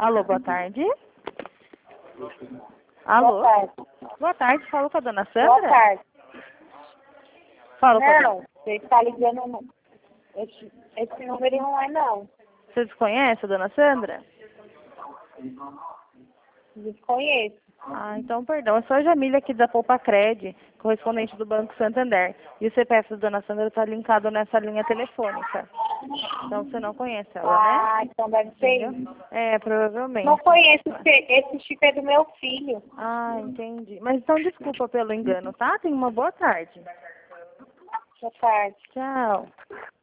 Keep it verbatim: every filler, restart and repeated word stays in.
Alô, boa tarde. Alô? Boa tarde. Boa tarde, falo com a dona Sandra? Boa tarde. Falo com a dona... Não, você está ligando... no- Esse, esse número não é, não. Você desconhece a dona Sandra? Desconheço. Ah, então, perdão. Eu sou a Jamília aqui da Poupa Cred, correspondente do Banco Santander. E o C P F da dona Sandra está linkado nessa linha telefônica. Então, você não conhece ela, né? Ah, então deve ser isso. Entendeu? É, provavelmente. Não conheço, esse, esse chip é do meu filho. Ah, entendi. Mas então, desculpa pelo engano, tá? Tenha uma boa tarde. Boa tarde. Tchau.